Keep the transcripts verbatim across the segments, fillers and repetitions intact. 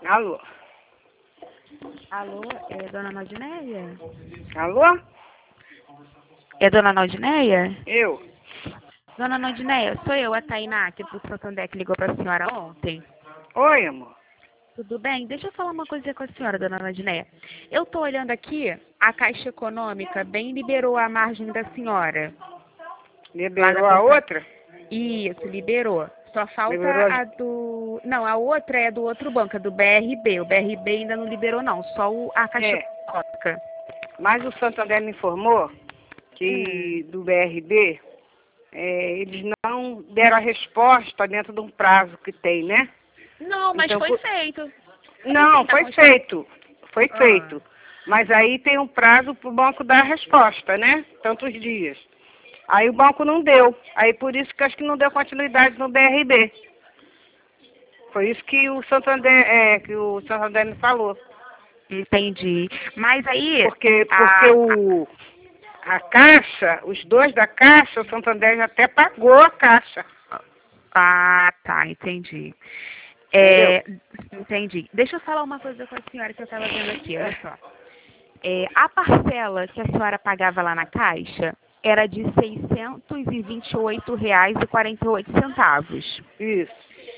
Alô? Alô, é dona Naldineia? Alô? É dona Naldineia? Eu? Dona Naldineia, sou eu, a Tainá, aqui do Santander, que ligou para a senhora ontem. Oi, amor. Tudo bem? Deixa eu falar uma coisa com a senhora, dona Naldineia. Eu estou olhando aqui, a Caixa Econômica bem liberou a margem da senhora. Lá na Liberou a porta... outra? Isso, liberou. Só falta Liberou a do... Não, a outra é do outro banco, é do B R B. O B R B ainda não liberou, não. Só o... a Caixa É. Econômica. Mas o Santander me informou Hum. que do B R B, é, eles não deram a resposta dentro de um prazo que tem, né? Não, mas Então, foi por- feito. Não, Tá foi com... feito. Foi Ah. feito. Mas aí tem um prazo para o banco dar a resposta, né? Tantos dias. Aí o banco não deu. Aí por isso que acho que não deu continuidade no B R B. Foi isso que o Santander, é, que o Santander me falou. Entendi. Mas aí, Porque, porque a, a- o, a Caixa, os dois da Caixa, o Santander já até pagou a Caixa. ah, tá, entendi. Entendeu? É, entendi. Deixa eu falar uma coisa com a senhora que eu estava vendo aqui, olha só. É, a parcela que a senhora pagava lá na Caixa era de seiscentos e vinte e oito reais e quarenta e oito centavos. Isso.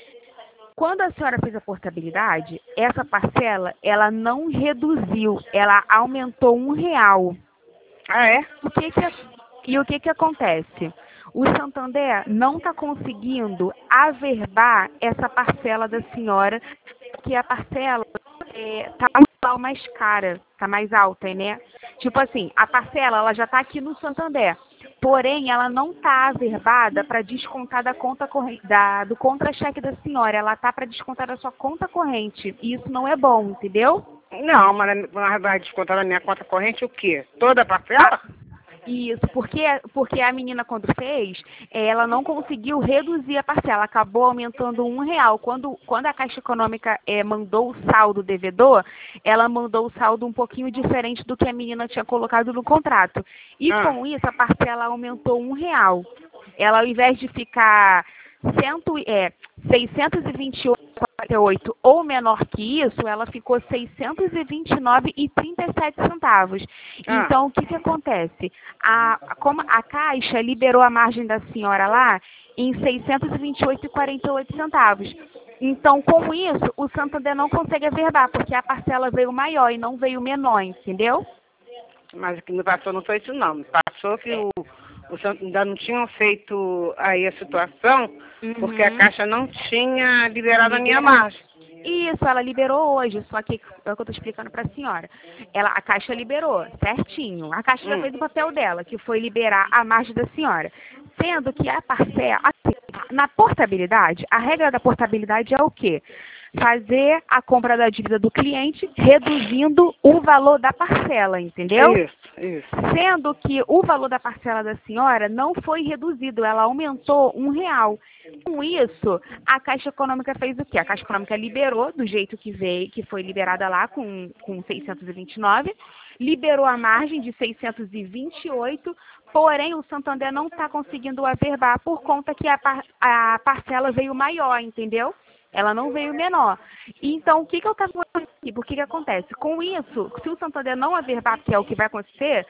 Quando a senhora fez a portabilidade, essa parcela, ela não reduziu, ela aumentou um real. Ah, é? O que que, e o que que acontece? O Santander não está conseguindo averbar essa parcela da senhora, porque a parcela está mais cara, está mais alta, né? Tipo assim, a parcela ela já está aqui no Santander, porém ela não está averbada para descontar da conta corrente, da, do contra-cheque da senhora, ela está para descontar da sua conta corrente, e isso não é bom, entendeu? Não, mas mas vai descontar na minha conta corrente o quê? Toda a A- parcela? Isso, porque, porque a menina quando fez, eh, ela não conseguiu reduzir a parcela, acabou aumentando um real. Quando, quando a Caixa Econômica eh, mandou o saldo devedor, ela mandou o saldo um pouquinho diferente do que a menina tinha colocado no contrato. E Ah, com isso a parcela aumentou um real. Ela ao invés de ficar cento, é, seiscentos e vinte e oito vírgula quarenta e oito ou menor que isso, ela ficou seiscentos e vinte e nove vírgula trinta e sete centavos. ah. Então, o que, que acontece? A, como a Caixa liberou a margem da senhora lá em seiscentos e vinte e oito vírgula quarenta e oito centavos. Então, com isso, o Santander não consegue averbar, porque a parcela veio maior e não veio menor, entendeu? Mas o que me passou não foi isso não. Me passou que o, o Santo ainda não tinham feito aí a situação, porque a Uhum. Caixa não tinha liberado a minha Liberar. margem. Isso, ela liberou hoje, só que é o que eu estou explicando para a senhora. Ela, a Caixa liberou, certinho. A Caixa já Hum. fez o papel dela, que foi liberar a margem da senhora. Sendo que a parcela, assim, na portabilidade, a regra da portabilidade é o quê? Fazer a compra da dívida do cliente reduzindo o valor da parcela, entendeu? Isso, isso. Sendo que o valor da parcela da senhora não foi reduzido, ela aumentou um real. Com isso, a Caixa Econômica fez o quê? A Caixa Econômica liberou do jeito que veio, que foi liberada lá com, com seiscentos e vinte e nove, liberou a margem de seiscentos e vinte e oito, porém o Santander não está conseguindo averbar por conta que a, par, a parcela veio maior, entendeu? Ela não veio menor. Então, o que, que eu estava falando aqui? Por que, que acontece? Com isso, se o Santander não averbar, que é o que vai acontecer,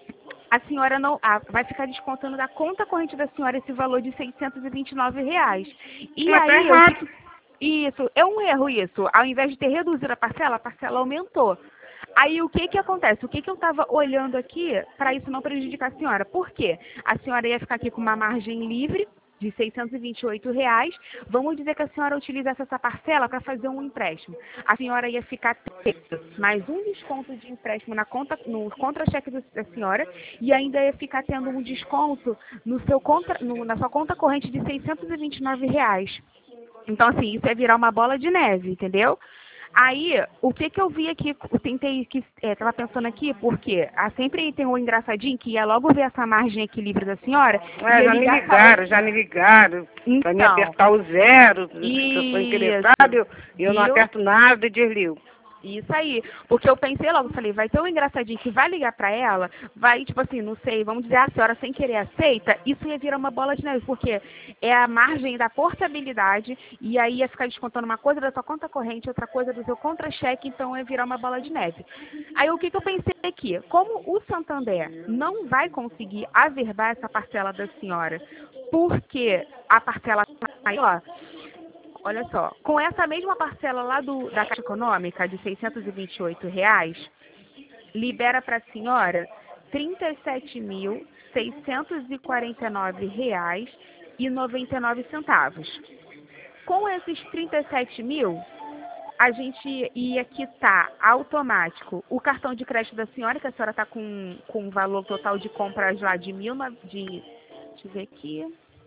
a senhora não a, vai ficar descontando da conta corrente da senhora esse valor de seiscentos e vinte e nove reais. E Mas tá aí, o que, errado. que isso, é um erro isso. Ao invés de ter reduzido a parcela, a parcela aumentou. Aí o que que acontece? O que que eu estava olhando aqui para isso não prejudicar a senhora? Por quê? A senhora ia ficar aqui com uma margem livre de seiscentos e vinte e oito reais. Vamos dizer que a senhora utilizasse essa parcela para fazer um empréstimo. A senhora ia ficar tendo mais um desconto de empréstimo na conta, no contra-cheque do- da senhora e ainda ia ficar tendo um desconto no seu contra, no- na sua conta corrente de seiscentos e vinte e nove reais. Então, assim, isso é virar uma bola de neve, entendeu? Aí, o que que eu vi aqui, eu tentei, que é, tava pensando aqui, porque ah, sempre tem um engraçadinho que ia logo ver essa margem equilíbrio da senhora, É, ia já me ligar falando, ligaram, já me ligaram para me então, apertar o zero, se eu sou isso, interessado, eu, e eu não viu? aperto nada e desligo. Isso aí, porque eu pensei logo, falei, vai ter um engraçadinho que vai ligar pra ela, vai, tipo assim, não sei, vamos dizer, a senhora sem querer aceita, isso ia virar uma bola de neve, porque é a margem da portabilidade, e aí ia ficar descontando uma coisa da sua conta corrente, outra coisa do seu contra-cheque, então ia virar uma bola de neve. Aí o que, que eu pensei aqui? Como o Santander não vai conseguir averbar essa parcela da senhora, porque a parcela tá maior, olha só, com essa mesma parcela lá do, da Caixa Econômica, de seiscentos e vinte e oito reais, libera para a senhora trinta e sete mil, seiscentos e quarenta e nove reais e noventa e nove centavos. Com esses trinta e sete mil, a gente ia quitar automático o cartão de crédito da senhora, que a senhora está com, com um valor total de compras lá de mil, de, deixa eu ver aqui,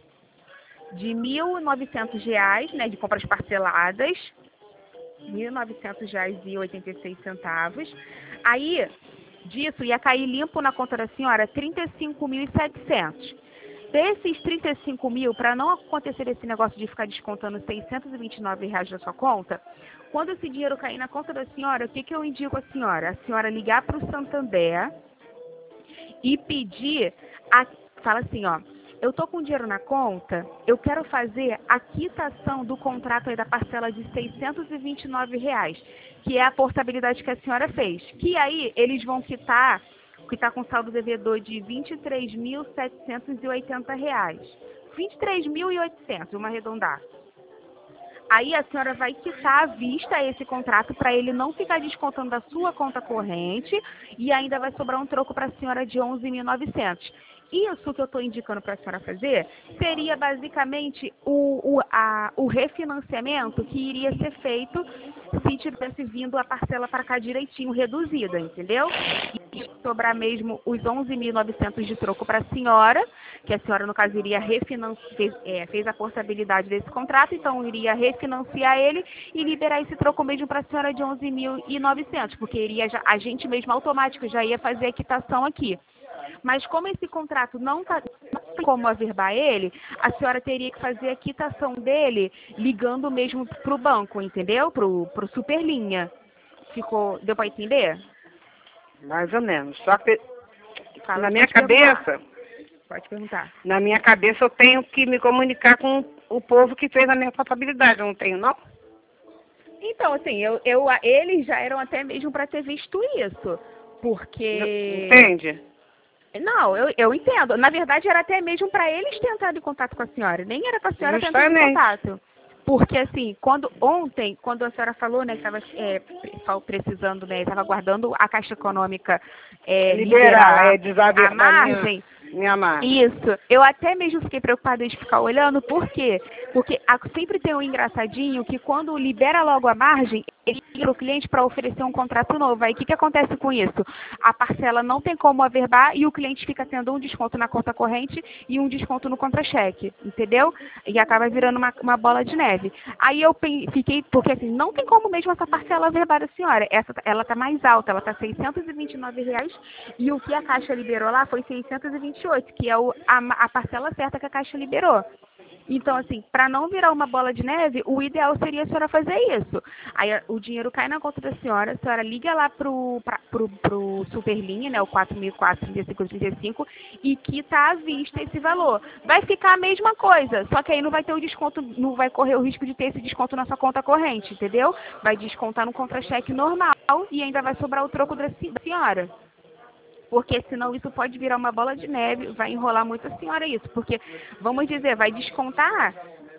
de mil e novecentos reais, né, de compras parceladas, mil e novecentos reais e oitenta e seis centavos. Aí, disso, ia cair limpo na conta da senhora trinta e cinco mil e setecentos. Desses trinta e cinco mil, para não acontecer esse negócio de ficar descontando seiscentos e vinte e nove reais da sua conta, quando esse dinheiro cair na conta da senhora, o que, que eu indico à senhora? A senhora ligar para o Santander e pedir, a, fala assim, ó, eu tô com dinheiro na conta, eu quero fazer a quitação do contrato aí da parcela de seiscentos e vinte e nove reais, que é a portabilidade que a senhora fez. Que aí eles vão quitar, que está com saldo devedor de vinte e três mil setecentos e oitenta reais. vinte e três mil e oitocentos, vamos arredondar. Aí a senhora vai quitar à vista esse contrato para ele não ficar descontando da sua conta corrente e ainda vai sobrar um troco para a senhora de onze mil e novecentos. Isso que eu estou indicando para a senhora fazer seria basicamente o, o, a, o refinanciamento que iria ser feito se tivesse vindo a parcela para cá direitinho, reduzida, entendeu? E sobrar mesmo os onze mil e novecentos de troco para a senhora, que a senhora, no caso, iria refinanciar, fez, é, fez a portabilidade desse contrato, então iria refinanciar ele e liberar esse troco mesmo para a senhora de onze mil e novecentos, porque iria já, a gente mesmo automático já ia fazer a quitação aqui. Mas como esse contrato não está como averbar ele, a senhora teria que fazer a quitação dele ligando mesmo para o banco, entendeu? Para o Superlinha. Ficou, deu para entender? Mais ou menos. Só que Fala, na minha pode cabeça, perguntar. Pode perguntar. na minha cabeça eu tenho que me comunicar com o povo que fez a minha portabilidade, eu não tenho, não? Então, assim, eu, eu, eles já eram até mesmo para ter visto isso, porque... Entende? Não, eu, eu entendo. Na verdade, era até mesmo para eles terem entrado em contato com a senhora. Nem era para a senhora ter entrado em contato. Porque, assim, quando ontem, quando a senhora falou, né, que estava é, precisando, né, estava aguardando a Caixa Econômica é, liberar, liberar é, a margem... Minha margem. Isso. Eu até mesmo fiquei preocupada em ficar olhando. Por quê? Porque a, sempre tem um engraçadinho que quando libera logo a margem, ele liga o cliente para oferecer um contrato novo. Aí o que, que acontece com isso? A parcela não tem como averbar e o cliente fica tendo um desconto na conta corrente e um desconto no contra-cheque. Entendeu? E acaba virando uma, uma bola de neve. Aí eu fiquei, porque assim, não tem como mesmo essa parcela averbar da senhora. Essa, ela está mais alta, ela está seiscentos e vinte e nove reais e o que a Caixa liberou lá foi seiscentos e vinte e oito, que é o, a, a parcela certa que a Caixa liberou. Então, assim, para não virar uma bola de neve, o ideal seria a senhora fazer isso. Aí o dinheiro cai na conta da senhora, a senhora liga lá pro, pra, pro, pro Superlinha, né, o quatro mil e quatro, trinta e cinco, trinta e cinco, e quita à vista esse valor. Vai ficar a mesma coisa, só que aí não vai ter o desconto, não vai correr o risco de ter esse desconto na sua conta corrente, entendeu? Vai descontar no contra-cheque normal e ainda vai sobrar o troco da senhora. Porque senão isso pode virar uma bola de neve, vai enrolar muito a senhora isso. Porque, vamos dizer, vai descontar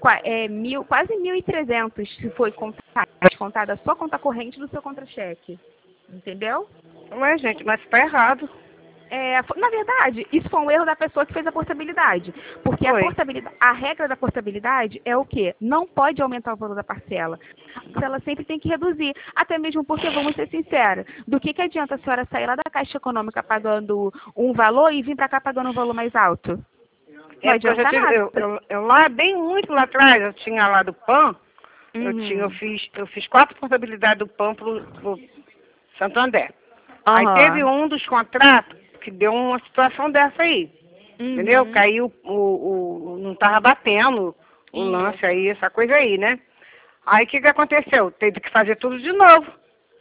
é, mil, quase mil e trezentos se for descontada a sua conta corrente do seu contra-cheque. Entendeu? Ué, gente, mas está errado. É, na verdade, isso foi um erro da pessoa que fez a portabilidade. Porque a, portabilidade, a regra da portabilidade é o quê? Não pode aumentar o valor da parcela. A parcela sempre tem que reduzir. Até mesmo porque, vamos ser sinceros, do que, que adianta a senhora sair lá da Caixa Econômica pagando um valor e vir para cá pagando um valor mais alto? Não é, adianta eu, nada. Eu, eu, eu lá, bem muito lá atrás, eu tinha lá do P A N, uhum. eu, tinha, eu, fiz, eu fiz quatro portabilidades do P A N pro, pro Santander. Uhum. Aí teve um dos contratos que deu uma situação dessa aí, uhum. entendeu? Caiu, o, o, o, não estava batendo o uhum. lance aí, essa coisa aí, né? Aí o que, que aconteceu? Teve que fazer tudo de novo.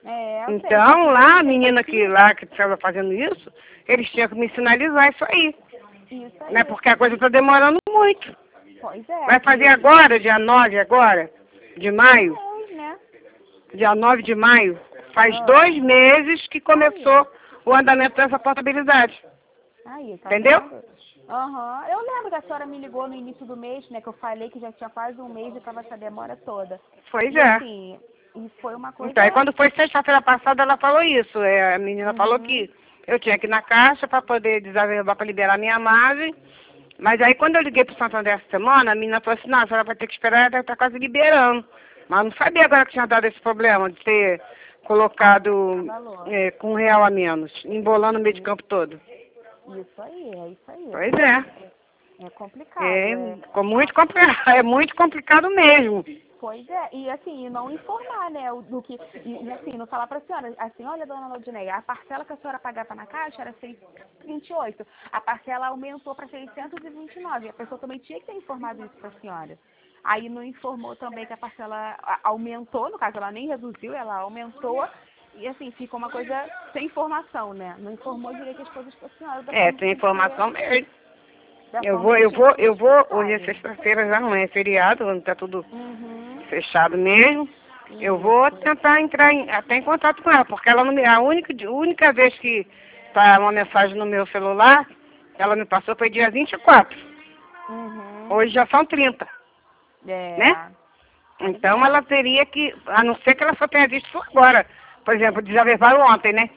É, eu sei, Então, só que lá, a tem menina aqui- que lá que estava fazendo isso, eles tinham que me sinalizar isso aí. Isso Né? aí. Porque a coisa está demorando muito. Pois é. Vai fazer e- agora, dia nove agora, de maio, Mês, né? dia nove de maio. Faz Ah. dois meses que começou o andamento dessa portabilidade. Aí, tá Entendeu? vendo? Aham. Eu lembro que a senhora me ligou no início do mês, né? Que eu falei que já tinha quase um mês e tava essa demora toda. Pois E é. assim, e foi uma coisa. Então, aí quando foi sexta-feira passada, ela falou isso. É, a menina Uhum. falou que eu tinha que ir na caixa para poder desaverbar para liberar minha margem. Mas aí quando eu liguei pro Santander essa semana, a menina falou assim, não, a senhora vai ter que esperar, ela tá quase liberando. Mas eu não sabia agora que tinha dado esse problema de ter colocado Valor. é, com um real a menos, embolando o meio de campo todo. Isso aí, é isso aí. Pois é. É complicado. É, É. ficou muito complicado, é muito complicado mesmo. Pois é, e assim, não informar, né, o- do que, e e, assim, não falar para a senhora, assim, olha, dona Laudinei, a parcela que a senhora pagava na caixa era seiscentos e vinte e oito, a parcela aumentou para seiscentos e vinte e nove, a pessoa também tinha que ter informado isso para a senhora. Aí não informou também que a parcela a- aumentou, no caso ela nem reduziu, ela aumentou, e assim, ficou uma coisa sem informação, né, não informou direito as coisas para a senhora. Da É, forma tem que informação tinha- mesmo. da Eu forma vou, que eu tinha vou, que ser eu vou, hoje é explicado. sexta-feira, já não é feriado, tá tudo Uhum. fechado mesmo. Eu vou Isso. tentar entrar em, até em contato com ela, porque ela não me, a única, a única vez que tá uma mensagem no meu celular, ela me passou foi dia vinte e quatro. Uhum. Hoje já são trinta, É. né? Pois Então é. ela teria que, a não ser que ela só tenha visto isso agora. Por exemplo, desaverbaram ontem, né?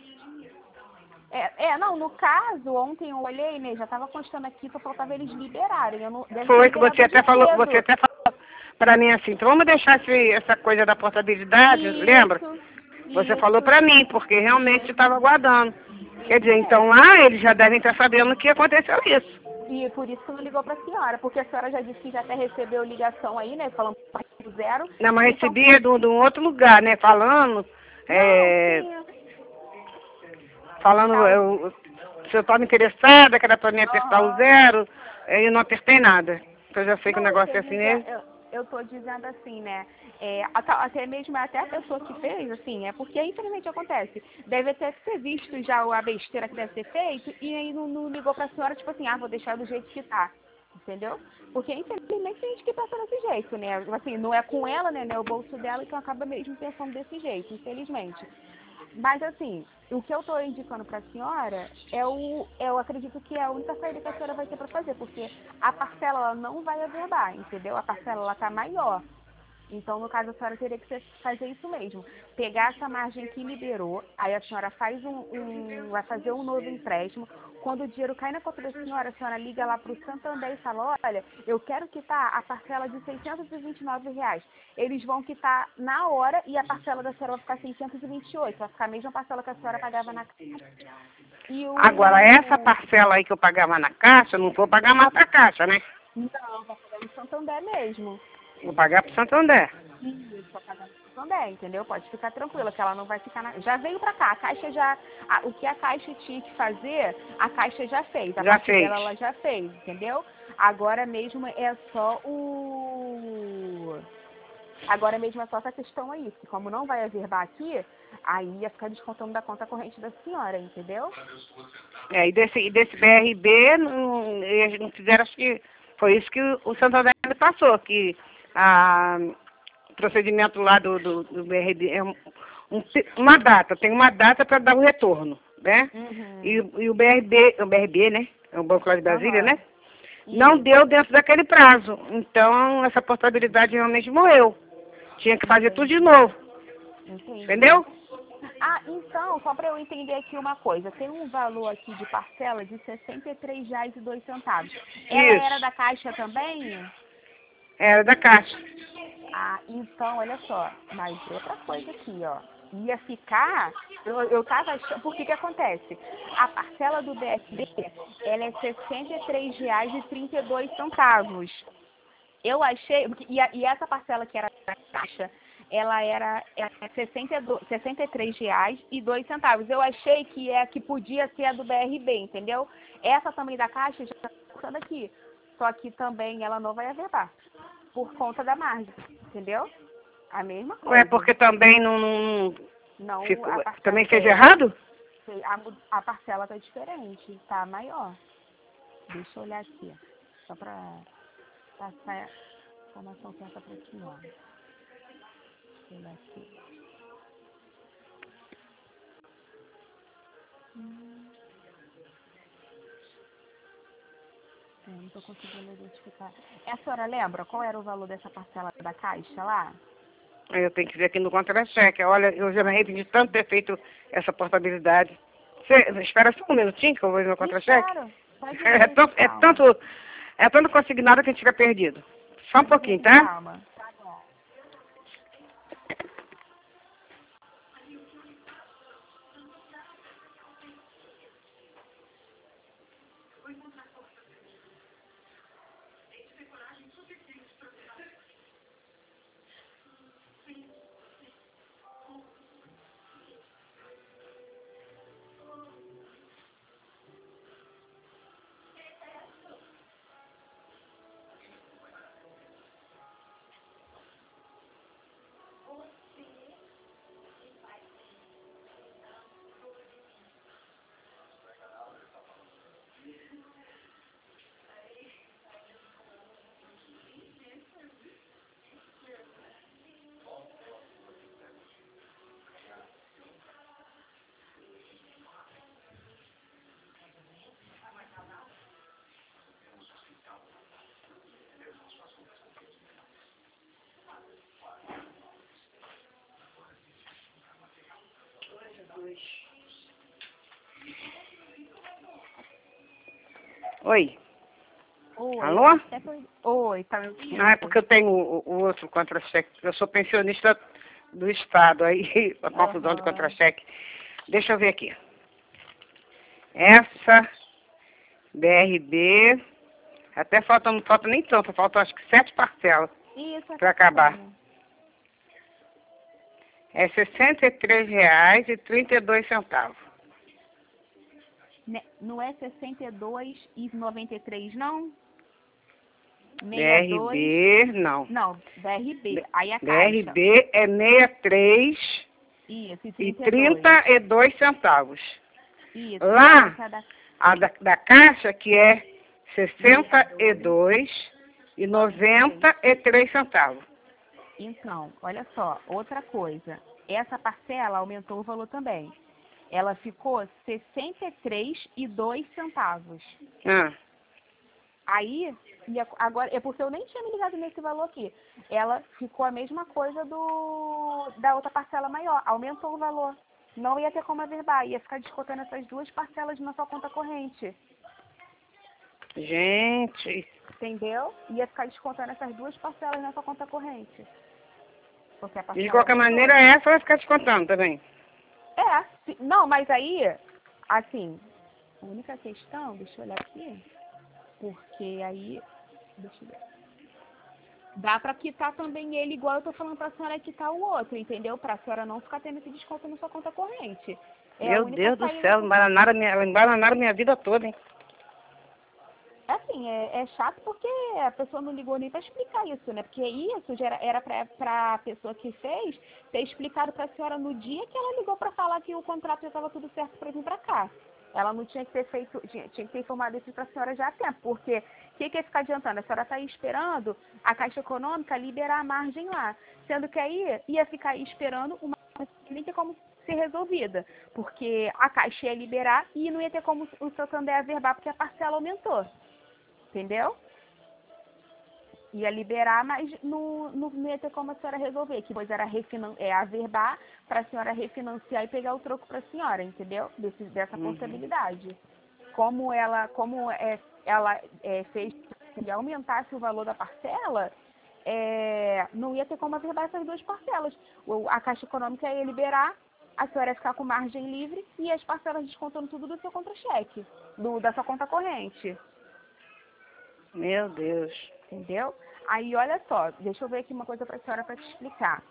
É, é, não, no caso, ontem eu olhei, né, já tava constando aqui, só faltava eles liberarem. Eu não, deve ter Foi que liberado você hoje até falou, você cedo. até falou pra mim assim, então vamos deixar esse, essa coisa da portabilidade, lembra? Isso, Você falou isso. pra mim, porque realmente estava aguardando. Quer dizer, É. então lá eles já devem estar sabendo que aconteceu isso. E por isso que não ligou pra senhora, porque a senhora já disse que já até recebeu ligação aí, né, falando do zero. Não, mas Então, recebia de um de um outro lugar, né? Falando, não, é, sim. falando, Tal. eu, se eu estava interessada, que era para mim apertar o Aham. zero, aí eu não apertei nada. Eu já sei que o Não, eu negócio tô é assim dizendo, mesmo. eu, eu tô dizendo assim, né? É, até até mesmo até a pessoa que fez, assim, é porque infelizmente acontece. Deve ter ter visto já a besteira que deve ter feito e aí não, não ligou pra senhora, tipo assim, ah, vou deixar do jeito que tá. Entendeu? Porque infelizmente tem gente que pensa desse jeito, né? Assim, não é com ela, né? Não é o bolso dela, então acaba mesmo pensando desse jeito, infelizmente. Mas assim, o que eu estou indicando para a senhora é o, eu acredito que é a única saída que a senhora vai ter para fazer, porque a parcela ela não vai averbar, entendeu? A parcela ela tá maior. Então, no caso, a senhora teria que ser- fazer isso mesmo. Pegar essa margem que liberou, aí a senhora faz um, um- vai fazer um novo empréstimo. Quando o dinheiro cai na conta da senhora, a senhora liga lá para o Santander e fala, olha, eu quero quitar a parcela de seiscentos e vinte e nove reais. Eles vão quitar na hora e a parcela da senhora vai ficar seiscentos e vinte e oito. Vai ficar a mesma parcela que a senhora pagava na caixa. E Agora, essa o... parcela aí que eu pagava na caixa, eu não vou pagar mais pra caixa, né? Não, vai pagar no Santander mesmo. Vou pagar pro Santander. Isso, pra pagar também, entendeu? Pode ficar tranquila, que ela não vai ficar na... Já veio pra cá, a Caixa já... a- o que a Caixa tinha que fazer, a Caixa já fez. A Já parte fez. dela, ela já fez, entendeu? Agora mesmo é só o... Agora mesmo é só essa questão aí, que como não vai averbar aqui, aí ia ficar descontando da conta corrente da senhora, entendeu? É, e desse, e desse B R B, não, eles não fizeram, acho que foi isso que o Santander me passou, que a, o procedimento lá do, do, do B R B é um, um- uma data, tem uma data para dar o retorno, né? Uhum. E, e o B R B, o B R B, né? É o Banco lá de Brasília, Aham. né? Não Isso. deu dentro daquele prazo. Então, essa portabilidade realmente morreu. Tinha que fazer tudo de novo. Entendi. Entendeu? Ah, então, só para eu entender aqui uma coisa, tem um valor aqui de parcela de sessenta e três reais e dois centavos. Ela era Isso. da Caixa também? Era da Caixa. Ah, então, olha só, mas outra coisa aqui, ó. Ia ficar, eu, eu tava achando, por que que acontece? A parcela do B S B, ela é sessenta e três reais e trinta e dois centavos. Eu achei, e, a- e essa parcela que era da Caixa, ela era, era sessenta e dois, sessenta e três reais e dois centavos. Eu achei que é que podia ser a do B R B, entendeu? Essa também da Caixa já está passando aqui. Só que também ela não vai averbar por conta da margem, entendeu? A mesma Ué, coisa. porque também não, não, Não Ficou, a parcela. também fez é, errado? A, a parcela tá diferente, tá maior. Deixa eu olhar aqui, só para passar a informação certa para a senhora. Deixa eu olhar aqui. Hum. Eu não estou conseguindo identificar. E a senhora lembra qual era o valor dessa parcela da Caixa lá? Eu tenho que ver aqui no contra-cheque. Olha, eu já me arrependi de tanto ter feito essa portabilidade. Você, espera só um minutinho que eu vou ver no contra-cheque. Claro, pode É, ver, tão- é calma. tanto, é tanto consignado que a gente fica perdido. Só um Pode pouquinho, ver, tá? calma. Tá bom. Oi. Oi, Alô? eu acho até que eu... Oi, tá me ouvindo? Ah, é porque eu tenho o, o outro contra-cheque. Eu sou pensionista do Estado, aí a confusão de Aham. contra-cheque. Deixa eu ver aqui. Essa B R B, até falta, não falta nem tanto, faltam acho que sete parcelas Isso, para é acabar. bacana. É sessenta e três reais e trinta e dois centavos. Ne- Não é sessenta e dois e noventa e três, não? sessenta e dois. B R B, não. Não, B R B. Aí a B R Caixa. B é sessenta e três Isso, e e trinta e dois. trinta e dois centavos. Isso, Lá, essa da... a da, da Caixa, que é sessenta e dois e noventa e três centavos. Então, olha só, outra coisa. Essa parcela aumentou o valor também. Ela ficou sessenta e três e dois centavos. Ah, Aí, e a- agora, é porque eu nem tinha me ligado nesse valor aqui. Ela ficou a mesma coisa do da outra parcela maior. Aumentou o valor. Não ia ter como averbar. Ia ficar descontando essas duas parcelas na sua conta corrente. gente, Entendeu? Ia ficar descontando essas duas parcelas na sua conta corrente. Porque a de parcela qualquer aumentou. maneira, essa vai ficar descontando também. É, se- não, mas aí, assim, a única questão, deixa eu olhar aqui, porque aí, deixa eu ver. Dá pra quitar também ele igual eu tô falando pra senhora quitar o outro, entendeu? Pra senhora não ficar tendo esse desconto na sua conta corrente. É a Meu única Deus do saída. céu, embananaram minha, embananaram minha vida toda, hein? Assim, é, é chato porque a pessoa não ligou nem para explicar isso, né? Porque isso já era, era para a pessoa que fez ter explicado para a senhora no dia que ela ligou para falar que o contrato já estava tudo certo para vir para cá. Ela não tinha que ter feito, tinha, tinha que ter informado isso para a senhora já há tempo, porque o que, que ia ficar adiantando? A senhora está aí esperando a Caixa Econômica liberar a margem lá, sendo que aí ia ficar aí esperando uma coisa que nem tem como ser resolvida, porque a Caixa ia liberar e não ia ter como o Santander averbar porque a parcela aumentou. Entendeu? Ia liberar, mas não, não, não ia ter como a senhora resolver, que depois era refinan é, averbar para a senhora refinanciar e pegar o troco para a senhora, entendeu? Desse, dessa Uhum. portabilidade. Como ela, como é, ela é, fez que aumentasse o valor da parcela, é, não ia ter como averbar essas duas parcelas. O, a Caixa Econômica ia liberar, a senhora ia ficar com margem livre e as parcelas descontando tudo do seu contra-cheque, do, da sua conta corrente. Meu Deus. Entendeu? Aí, olha só, deixa eu ver aqui uma coisa para a senhora para te explicar.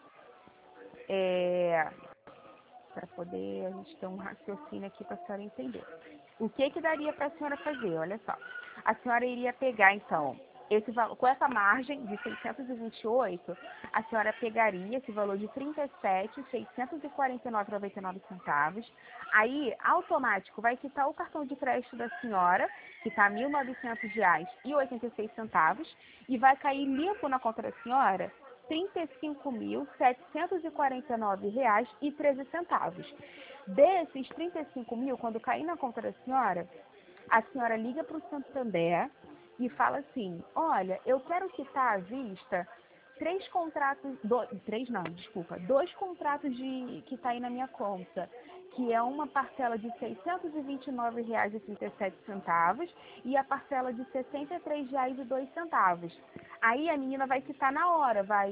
É, para poder a gente ter um raciocínio aqui para a senhora entender. O que que daria para a senhora fazer? Olha só. A senhora iria pegar, então, esse valor, com essa margem de seiscentos e vinte e oito, a senhora pegaria esse valor de trinta e sete mil seiscentos e quarenta e nove reais e noventa e nove centavos. Aí, automático, vai quitar o cartão de crédito da senhora, que está mil e novecentos reais e oitenta e seis centavos, e vai cair limpo na conta da senhora trinta e cinco mil setecentos e quarenta e nove reais e treze centavos. Desses trinta e cinco mil, quando cair na conta da senhora, a senhora liga para o Santander e fala assim, olha, eu quero quitar à vista três contratos, do, três não, desculpa, dois contratos de, que está aí na minha conta, que é uma parcela de seiscentos e vinte e nove reais e trinta e sete centavos e a parcela de sessenta e três reais e dois centavos. Aí a menina vai quitar na hora, vai,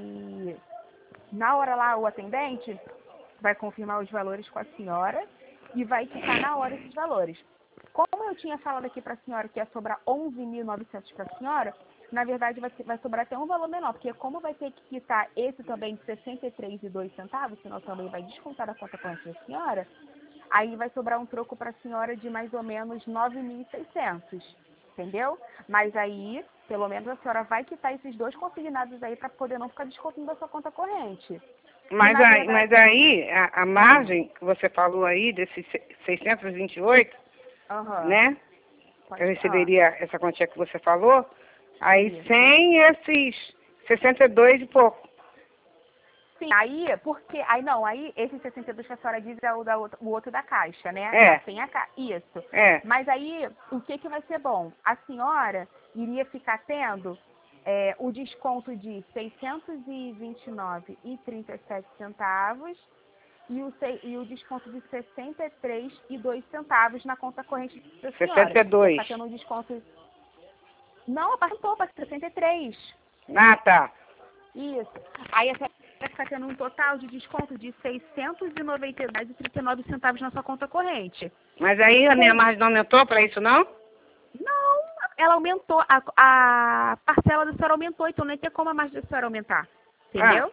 na hora lá o atendente vai confirmar os valores com a senhora e vai quitar na hora esses valores. Como eu tinha falado aqui para a senhora que ia sobrar onze mil e novecentos para a senhora, na verdade vai, vai sobrar até um valor menor, porque como vai ter que quitar esse também de sessenta e três reais e dois centavos, senão também vai descontar a conta corrente da senhora, aí vai sobrar um troco para a senhora de mais ou menos nove mil e seiscentos, entendeu? Mas aí, pelo menos a senhora vai quitar esses dois consignados aí para poder não ficar descontando da sua conta corrente. Mas na aí, verdade- mas aí a, a margem que você falou aí, desses seiscentos e vinte e oito, Aham. né? Pode- Eu receberia essa quantia que você falou, aí Isso. sem esses sessenta e dois e pouco. Sim, aí, porque, aí não, aí esse sessenta e dois que a senhora diz é o, da, outra- o outro da caixa, né? É. Sem a ca... Isso. É, Mas aí, o que que vai ser bom? A senhora iria ficar tendo é, o desconto de seiscentos e vinte e nove reais e trinta e sete centavos e o, sei- e o desconto de sessenta e três reais e dois centavos na conta corrente da senhora. sessenta e dois. Vai ficar tendo um desconto... Não, aumentou para sessenta e três. Ah, tá. Isso. Aí a senhora vai ficar tendo um total de desconto de seiscentos e noventa e dois reais e trinta e nove centavos na sua conta corrente. Mas aí a minha margem não aumentou para isso, não? Não, ela aumentou, a, a parcela da senhora aumentou, então nem tem como a margem da senhora aumentar. Entendeu?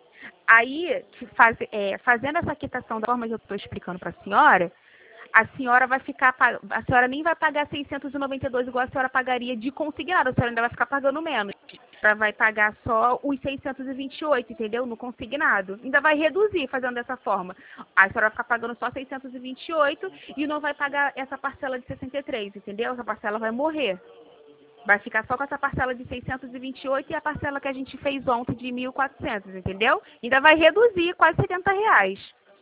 Aí, faz, é, fazendo essa quitação da forma que eu estou explicando para a senhora, a senhora vai ficar, pa- a senhora nem vai pagar seiscentos e noventa e dois igual a senhora pagaria de consignado, a senhora ainda vai ficar pagando menos. Ela vai pagar só os seiscentos e vinte e oito, entendeu? No consignado. Ainda vai reduzir fazendo dessa forma. A senhora vai ficar pagando só seiscentos e vinte e oito e não vai pagar essa parcela de sessenta e três, entendeu? Essa parcela vai morrer. Vai ficar só com essa parcela de seiscentos e vinte e oito e a parcela que a gente fez ontem de mil e quatrocentos, entendeu? Ainda vai reduzir quase setenta reais.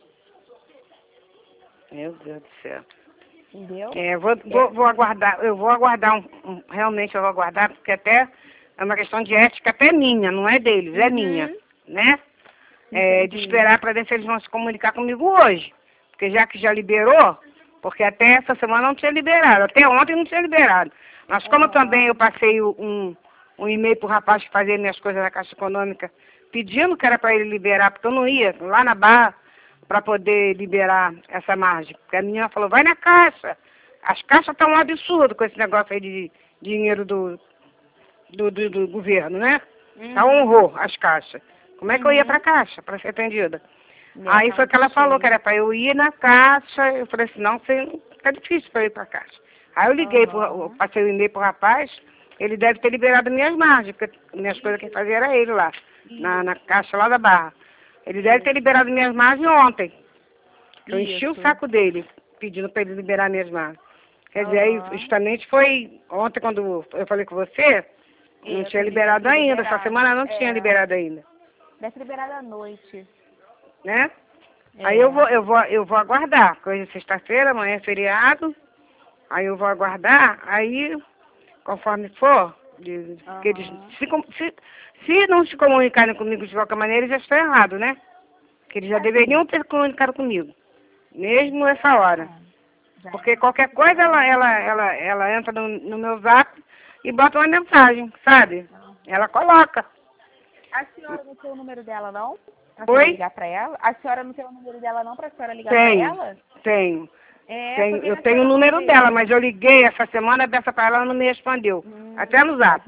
Meu Deus do céu. Entendeu? É, vou, vou, vou aguardar, eu vou aguardar, um, um- realmente eu vou aguardar, porque até é uma questão de ética até minha, não é deles, é Uhum. minha, né? É, de Entendi. esperar para ver se eles vão se comunicar comigo hoje. Porque já que já liberou, porque até essa semana não tinha liberado, até ontem não tinha liberado. Mas como Aham. também eu passei o- um, um e-mail pro rapaz que fazia minhas coisas na Caixa Econômica, pedindo que era para ele liberar, porque eu não ia lá na Barra para poder liberar essa margem. Porque a menina falou, vai na caixa. As caixas estão um absurdo com esse negócio aí de dinheiro do, do, do, do governo, né? Tá um horror as caixas. Como é que eu ia Uhum. pra caixa para ser atendida? É, Aí tá foi que muito ela falou cheio. que era para eu ir na caixa. Eu falei assim, não, você, tá difícil para ir pra caixa. Aí eu liguei, pro, Aham. eu passei o e-mail pro rapaz, ele deve ter liberado minhas margens, porque minhas coisas quem fazia era ele lá, na, na caixa lá da Barra. Ele deve ter liberado minhas margens ontem. Eu enchi o Isso. saco dele, pedindo para ele liberar minhas margens. Quer dizer, aí Aham. justamente foi ontem quando eu falei com você, não Isso, tinha ele liberado deve ter ainda, essa liberado. semana não É. tinha liberado ainda, Deve ter liberado à noite. né? É. Aí eu vou, eu vou, eu vou aguardar, porque hoje é sexta-feira, amanhã é feriado, aí eu vou aguardar, aí, conforme for, de, que eles, Aham. se, com- se, se não se comunicarem comigo de qualquer maneira, eles já estão errados, né? Que eles já Assim. deveriam ter comunicado comigo, mesmo essa hora. Já. Porque qualquer coisa ela, ela, ela, ela entra no, no meu zap e bota uma mensagem, sabe? Ela coloca. A senhora não tem o número dela, não? Pra Oi? senhora ligar pra ela? A senhora não tem o número dela, não, pra senhora ligar Tenho, pra ela? tenho. É, tenho porque eu a tenho o senhora número pode- dela, mas eu liguei essa semana dessa pra ela, ela não me respondeu. Hum. Até no zap.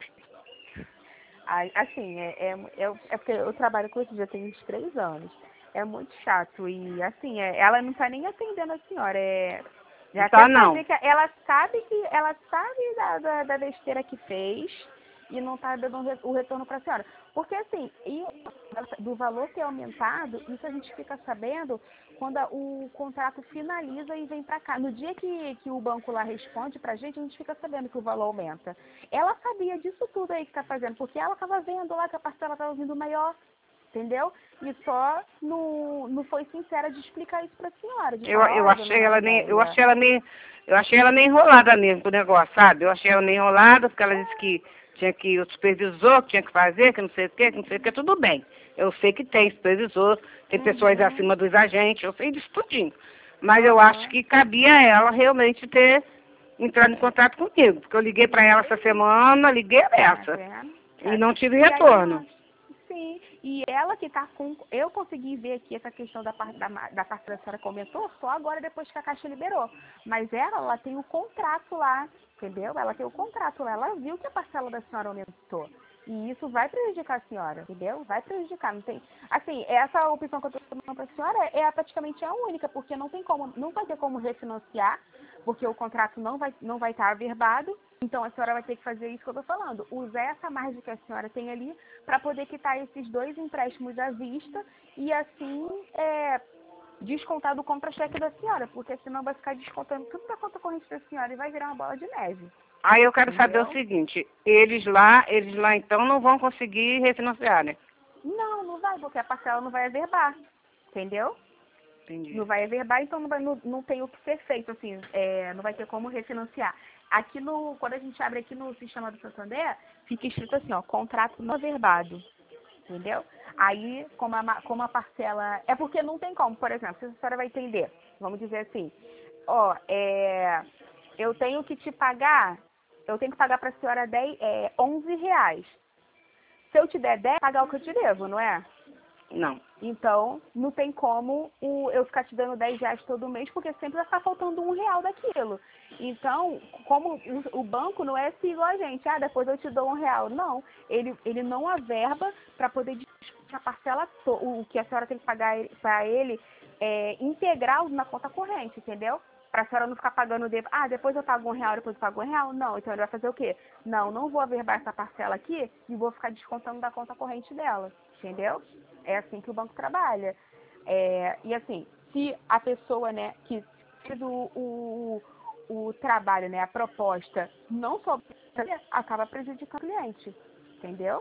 Ai, assim, é, é, é, é porque eu trabalho com isso já tem uns três anos. É muito chato. E, assim, é, ela não tá nem atendendo a senhora. É, já Tá, até pra não. ver que ela sabe que ela sabe da, da, da besteira que fez. e não está dando o retorno para a senhora. Porque assim, e do valor ter aumentado, isso a gente fica sabendo quando a, o contrato finaliza e vem para cá. No dia que, que o banco lá responde para a gente, a gente fica sabendo que o valor aumenta. Ela sabia disso tudo aí que está fazendo, porque ela estava vendo lá que a parcela estava vindo maior. Entendeu? E só não, não foi sincera de explicar isso para a senhora. De Eu, falar, eu olha, achei dona ela nem, eu Maria. achei ela nem, eu achei ela nem enrolada mesmo com o negócio, sabe? Eu achei ela nem enrolada porque ela disse que tinha que o supervisor que tinha que fazer, que não sei o que, que não sei o que, tudo bem. Eu sei que tem supervisor, tem Uhum. pessoas acima dos agentes, eu sei disso tudinho. Mas eu Uhum. acho que cabia a ela realmente ter entrado em contato comigo, porque eu liguei para ela essa semana, liguei essa, Tá e não tive E aí, retorno. sim, e ela que tá com. Eu consegui ver aqui essa questão da parte da, ma- da parte da senhora comentou só agora depois que a Caixa liberou. Mas ela, ela tem o contrato lá, entendeu? Ela tem o contrato lá, ela viu que a parcela da senhora aumentou. E isso vai prejudicar a senhora, entendeu? Vai prejudicar. Não tem. Assim, essa opção que eu estou dando para a senhora é, é praticamente a única, porque não tem como, não vai ter como refinanciar, porque o contrato não vai não vai estar averbado. Então a senhora vai ter que fazer isso que eu estou falando, usar essa margem que a senhora tem ali para poder quitar esses dois empréstimos à vista e assim é, descontar do contra-cheque da senhora, porque senão vai ficar descontando tudo da conta corrente da senhora e vai virar uma bola de neve. Aí eu quero saber o Entendeu? seguinte, eles lá, eles lá então não vão conseguir refinanciar, né? Não, não vai, porque a parcela não vai averbar. Entendeu? Entendi. Não vai averbar, então não, vai, não, não tem o que ser feito, assim, é, não vai ter como refinanciar. Aqui no, quando a gente abre aqui no sistema do Santander, fica escrito assim, ó, contrato não averbado. Entendeu? Aí, como a, ma- como a parcela. É porque não tem como, por exemplo, se a senhora vai entender, vamos dizer assim, ó, é, eu tenho que te pagar, eu tenho que pagar para a senhora dez, é, onze reais. Se eu te der dez, pagar o que eu te devo, não é? Não. Então, não tem como o, eu ficar te dando dez reais todo mês, porque sempre vai ficar faltando um real daquilo. Então, como o, o banco não é assim igual a gente, ah, depois eu te dou um real. Não, ele, ele não averba para poder discutir a parcela, to, o que a senhora tem que pagar para ele é, integral na conta corrente, entendeu? Para a senhora não ficar pagando, de, ah, depois eu pago um real, depois eu pago um real. Não, então ele vai fazer o quê? Não, não vou averbar essa parcela aqui e vou ficar descontando da conta corrente dela, entendeu? É assim que o banco trabalha. É, e assim, se a pessoa, né, que fez o, o, o trabalho, né, a proposta, não souber, acaba prejudicando o cliente, entendeu?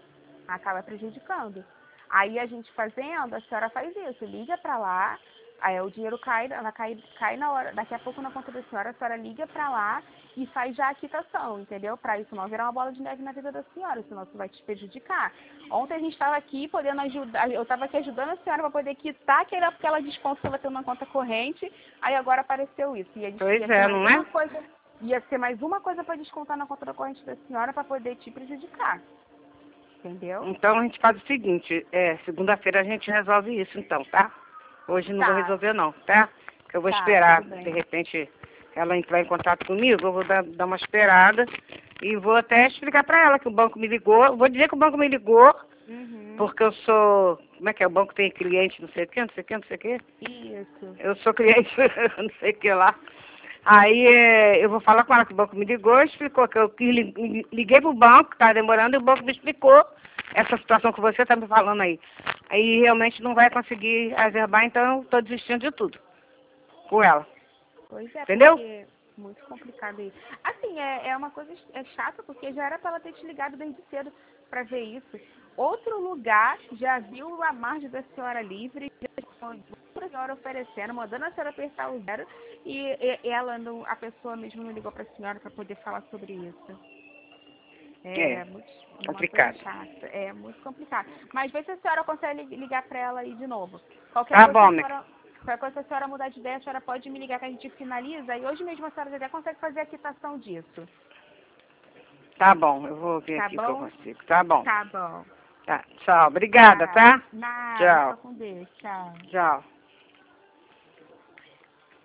Acaba prejudicando. Aí a gente fazendo, a senhora faz isso, liga para lá, aí o dinheiro cai, ela cai, cai na hora, daqui a pouco na conta da senhora, a senhora liga para lá e faz já a quitação, entendeu? Para isso não virar uma bola de neve na vida da senhora, senão isso vai te prejudicar. Ontem a gente estava aqui podendo ajudar, eu estava aqui ajudando a senhora para poder quitar aquela, aquela desconto que ela tem na conta corrente, aí agora apareceu isso. E a gente Pois ia é, ser mais não uma é? coisa, ia ser mais uma coisa para descontar na conta da corrente da senhora para poder te prejudicar. Entendeu? Então a gente faz o seguinte, é, segunda-feira a gente resolve isso então, tá? Hoje não vou Tá, resolver não, tá? Porque eu vou tá, esperar, tudo bem. de repente, ela entrar em contato comigo, eu vou dar, dar uma esperada e vou até explicar pra ela que o banco me ligou. Vou dizer que o banco me ligou, Uhum. porque eu sou, como é que é? O banco tem cliente, não sei o que, não sei o que, não sei o que. Isso. Eu sou cliente, não sei o que lá. Aí é, eu vou falar com ela que o banco me ligou, explicou que eu que li- liguei pro banco, que tá demorando, e o banco me explicou essa situação que você está me falando aí. Aí realmente não vai conseguir averbar, então eu estou desistindo de tudo com ela. Pois é, Entendeu? porque muito complicado isso. Assim, é, é uma coisa é chata, porque já era para ela ter te ligado desde cedo para ver isso. Outro lugar já viu a margem da senhora livre, já a senhora oferecendo, mandando a senhora apertar o zero, e, e ela, não, a pessoa mesmo não ligou para a senhora para poder falar sobre isso. É, É muito, uma coisa complicado. chata, é muito complicado. Mas vê se a senhora consegue ligar para ela aí de novo. Qualquer Tá coisa, bom, a minha. senhora, qualquer coisa, se a senhora mudar de ideia, a senhora pode me ligar que a gente finaliza. E hoje mesmo a senhora já consegue fazer a quitação disso. Tá bom, eu vou ver Tá aqui o que eu bom? consigo. Tá bom. Tá bom. Tá, tchau. Obrigada, Tá. tá? Nada, Tchau. fica com Deus. Tchau. Tchau.